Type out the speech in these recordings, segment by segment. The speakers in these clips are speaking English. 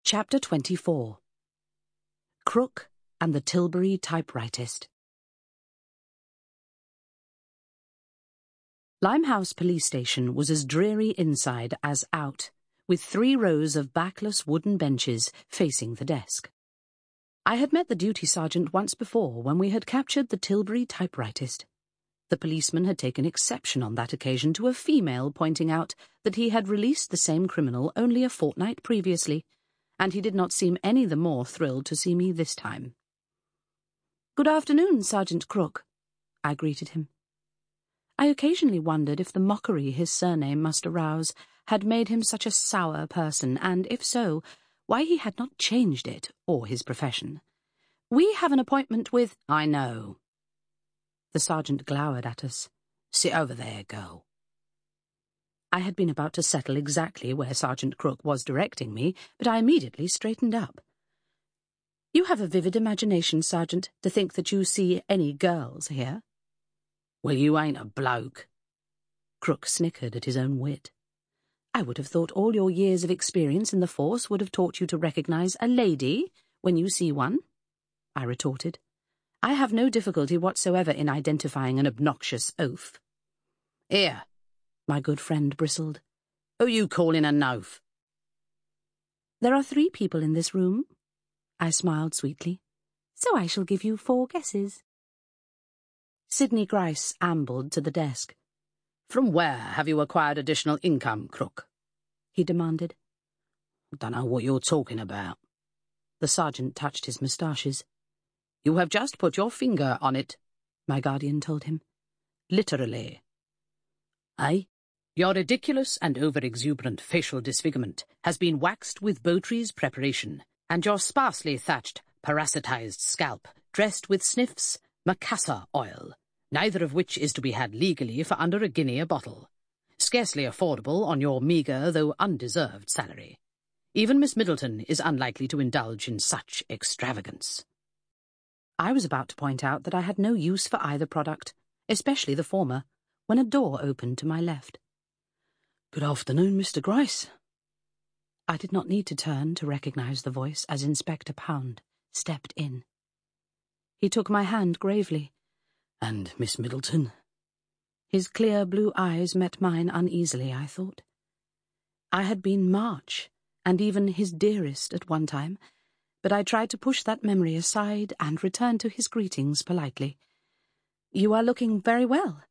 Chapter 24. Crook and the Tilbury Typewritist. Limehouse Police Station was as dreary inside as out, with 3 rows of backless wooden benches facing the desk. I had met the duty sergeant once before when we had captured the Tilbury Typewritist. The policeman had taken exception on that occasion to a female pointing out that he had released the same criminal only a fortnight previously, and he did not seem any the more thrilled to see me this time. "Good afternoon, Sergeant Crook," I greeted him. I occasionally wondered if the mockery his surname must arouse had made him such a sour person, and, if so, why he had not changed it or his profession. "We have an appointment with—" "I know." The sergeant glowered at us. "Sit over there, girl." I had been about to settle exactly where Sergeant Crook was directing me, but I immediately straightened up. "You have a vivid imagination, Sergeant, to think that you see any girls here." "Well, you ain't a bloke." Crook snickered at his own wit. "I would have thought all your years of experience in the force would have taught you to recognize a lady when you see one," I retorted. "I have no difficulty whatsoever in identifying an obnoxious oaf." "Here," my good friend bristled. "Who you calling a noaf?" "There are 3 people in this room," I smiled sweetly, "so I shall give you 4 guesses." Sidney Grice ambled to the desk. "From where have you acquired additional income, Crook?" he demanded. "I don't know what you're talking about." The sergeant touched his moustaches. "You have just put your finger on it," my guardian told him. "Literally." "Eh?" "Your ridiculous and over-exuberant facial disfigurement has been waxed with Beautry's preparation, and your sparsely thatched, parasitized scalp dressed with Sniff's Macassar oil, neither of which is to be had legally for under £1 a bottle, scarcely affordable on your meagre though undeserved salary. Even Miss Middleton is unlikely to indulge in such extravagance." I was about to point out that I had no use for either product, especially the former, when a door opened to my left. "Good afternoon, Mr. Grice." I did not need to turn to recognize the voice as Inspector Pound stepped in. He took my hand gravely. "And Miss Middleton?" His clear blue eyes met mine uneasily, I thought. I had been March, and even his dearest at one time, but I tried to push that memory aside and return to his greetings politely. "You are looking very well,"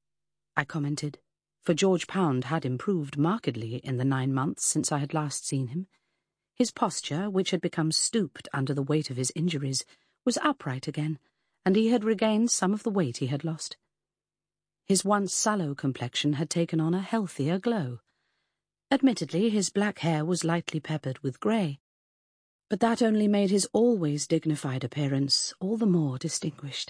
I commented, for George Pound had improved markedly in the 9 months since I had last seen him. His posture, which had become stooped under the weight of his injuries, was upright again, and he had regained some of the weight he had lost. His once sallow complexion had taken on a healthier glow. Admittedly, his black hair was lightly peppered with grey, but that only made his always dignified appearance all the more distinguished.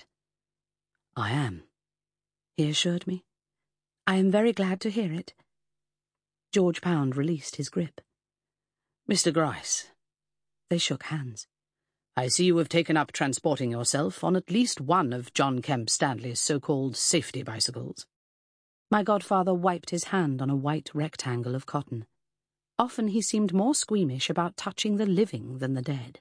"I am," he assured me. "I am very glad to hear it." George Pound released his grip. "Mr. Grice." They shook hands. "I see you have taken up transporting yourself on at least one of John Kemp Stanley's so-called safety bicycles." My godfather wiped his hand on a white rectangle of cotton. Often he seemed more squeamish about touching the living than the dead.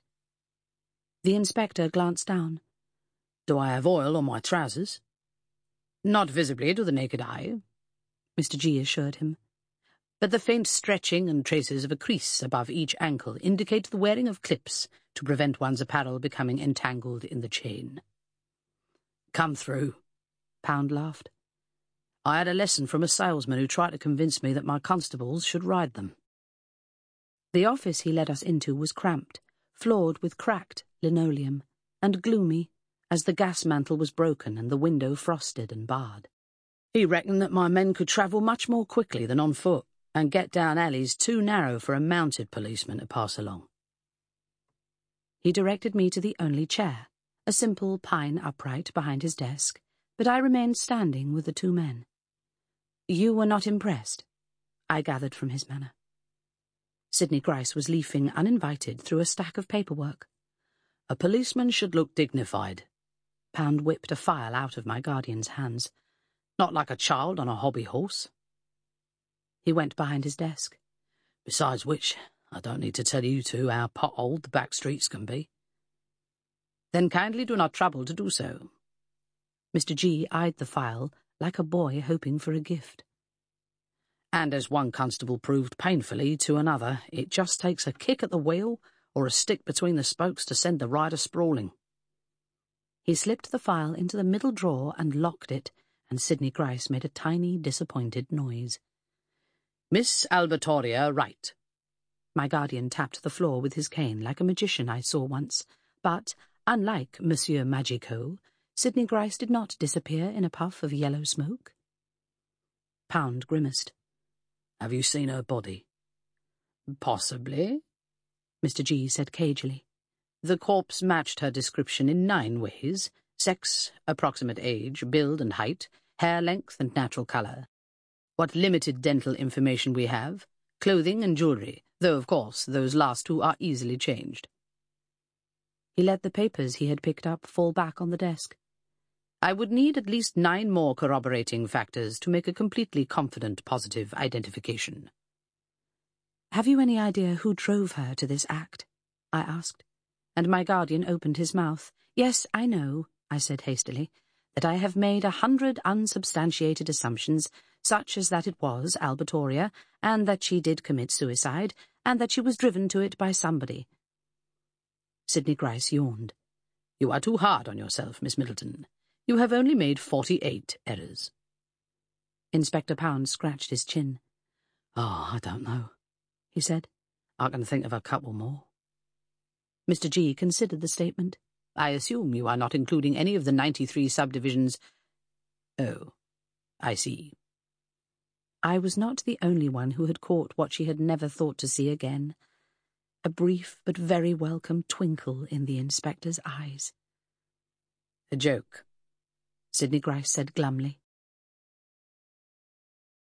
The inspector glanced down. "Do I have oil on my trousers?" "Not visibly to the naked eye," Mr. G assured him, "but the faint stretching and traces of a crease above each ankle indicate the wearing of clips to prevent one's apparel becoming entangled in the chain." "Come through," Pound laughed. "I had a lesson from a salesman who tried to convince me that my constables should ride them." The office he led us into was cramped, floored with cracked linoleum, and gloomy, as the gas mantle was broken and the window frosted and barred. "He reckoned that my men could travel much more quickly than on foot, and get down alleys too narrow for a mounted policeman to pass along." He directed me to the only chair, a simple pine upright behind his desk, but I remained standing with the 2 men. "You were not impressed," I gathered from his manner. Sidney Grice was leafing uninvited through a stack of paperwork. "A policeman should look dignified." Pound whipped a file out of my guardian's hands. "Not like a child on a hobby horse." He went behind his desk. "Besides which, I don't need to tell you two how potholed the back streets can be. Then kindly do not trouble to do so. Mr. G eyed the file like a boy hoping for a gift. And as one constable proved painfully to another, it just takes a kick at the wheel or a stick between the spokes to send the rider sprawling. He slipped the file into the middle drawer and locked it, and Sidney Gryce made a tiny, disappointed noise. Miss Albertoria Wright. My guardian tapped the floor with his cane like a magician I saw once, but, unlike Monsieur Magico, Sidney Gryce did not disappear in a puff of yellow smoke. Pound grimaced. Have you seen her body? Possibly, Mr. G said cagily. The corpse matched her description in 9 ways: sex, approximate age, build and height, hair length and natural colour. What limited dental information we have, clothing and jewellery, though, of course, those last 2 are easily changed. He let the papers he had picked up fall back on the desk. I would need at least 9 more corroborating factors to make a completely confident positive identification. Have you any idea who drove her to this act? I asked, and my guardian opened his mouth. Yes, I know, I said hastily, that I have made 100 unsubstantiated assumptions, such as that it was Albertoria, and that she did commit suicide, and that she was driven to it by somebody. Sidney Gryce yawned. You are too hard on yourself, Miss Middleton. You have only made 48 errors. Inspector Pound scratched his chin. Oh, I don't know, he said. I can think of a couple more. Mr. G considered the statement. I assume you are not including any of the 93 subdivisions. Oh, I see. I was not the only one who had caught what she had never thought to see again. A brief but very welcome twinkle in the inspector's eyes. A joke, Sidney Gryce said glumly.